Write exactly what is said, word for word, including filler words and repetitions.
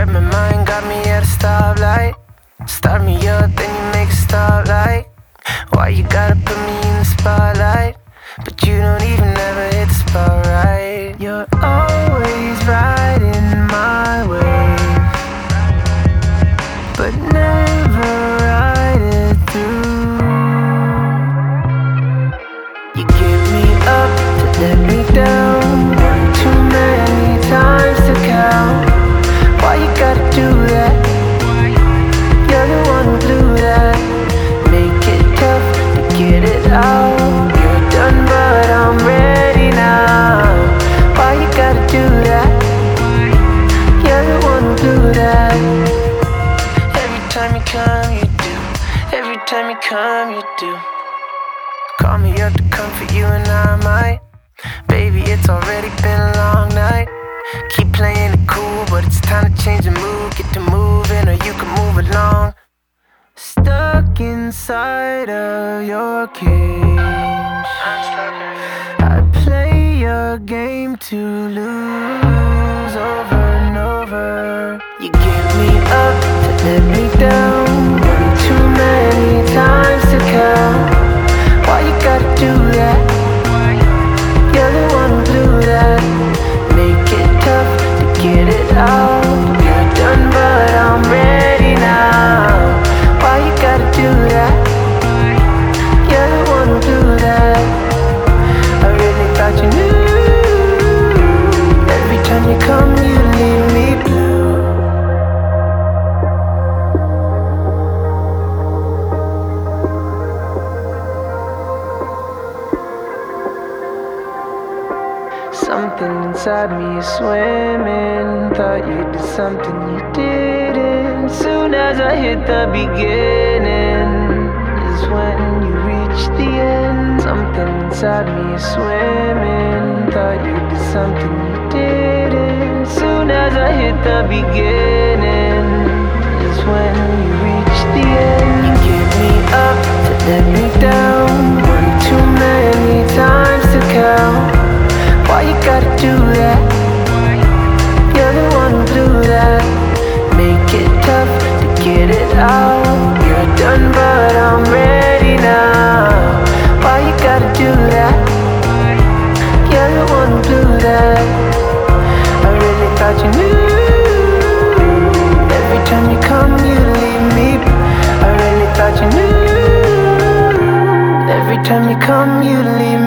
read my mind, got me at a stoplight. Start me up, then you make a stoplight. Why you gotta put me in the spotlight? But you don't even ever hit the spot right. You're always riding my wave, but never ride it through. You give me up to let me down, one too many times to count. Why you gotta do that? You're the one who blew that. Make it tough to get it out. You're done but I'm ready now. Why you gotta do that? You're the one who blew that. Every time you come you do, every time you come you do. Call me up to comfort you and I might. Baby, it's already been a long night. Keep playing it cool, but it's time to change the mood. Get to moving or you can move along. Stuck inside of your cage, I play your game to lose over and over. You give me up to let me down, one too many times to count. Why you gotta do that? You're the one who blew that. Make it tough to get it out. You're done but I'm ready now. Why you gotta do that? You're the one who blew that. I really thought you knew. Every time you come you leave me blue. Something inside me is swimming. Thought you did something you didn't. Soon as I hit the beginning is when you reach the end. Something inside me is swimming. Thought you did something you didn't. Soon as I hit the beginning is when you reach the end. You give me up to let me down, one too many times to count. Why you gotta do that? You're the one who blew that. Make it tough to get it out. You're done but I'm ready now. Why you gotta do that? You're the one who blew that. I really thought you knew. Every time you come you leave me. I really thought you knew. Every time you come you leave me.